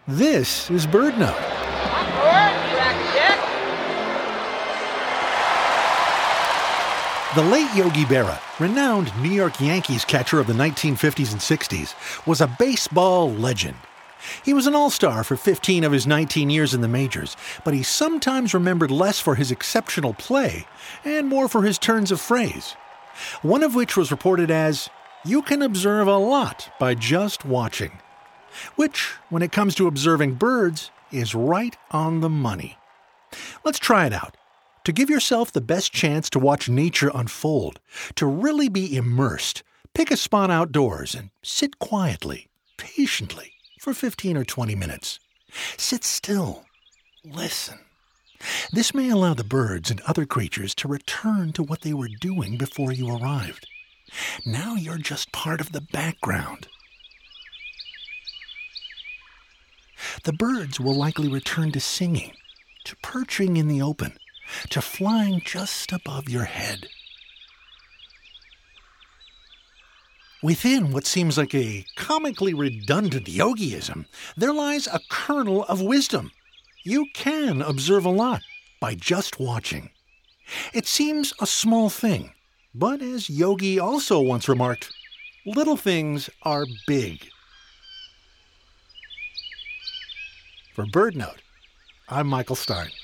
This is BirdNote. The late Yogi Berra, renowned New York Yankees catcher of the 1950s and 60s, was a baseball legend. He was an all-star for 15 of his 19 years in the majors, but he's sometimes remembered less for his exceptional play and more for his turns of phrase. One of which was reported as, "You can observe a lot by just watching." Which, when it comes to observing birds, is right on the money. Let's try it out. To give yourself the best chance to watch nature unfold, to really be immersed, pick a spot outdoors and sit quietly, patiently, for 15 or 20 minutes. Sit still. Listen. This may allow the birds and other creatures to return to what they were doing before you arrived. Now you're just part of the background. The birds will likely return to singing, to perching in the open, to flying just above your head. Within what seems like a comically redundant yogiism, there lies a kernel of wisdom. You can observe a lot by just watching. It seems a small thing, but as Yogi also once remarked, little things are big. For BirdNote, I'm Michael Stein.